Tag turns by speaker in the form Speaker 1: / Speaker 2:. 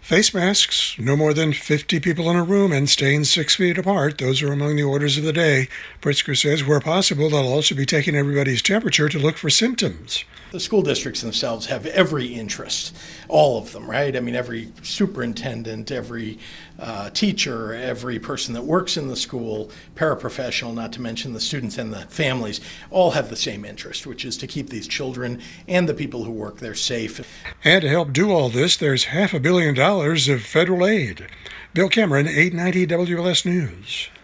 Speaker 1: Face masks, no more than 50 people in a room, and staying 6 feet apart. Those are among the orders of the day. Pritzker says where possible, they'll also be taking everybody's temperature to look for symptoms.
Speaker 2: The school districts themselves have every interest, all of them, right? I mean, every superintendent, every teacher, every person that works in the school, paraprofessional, not to mention the students and the families, all have the same interest, which is to keep these children and the people who work there safe.
Speaker 1: And to help do all this, there's $500 million of federal aid. Bill Cameron, 890 WLS News.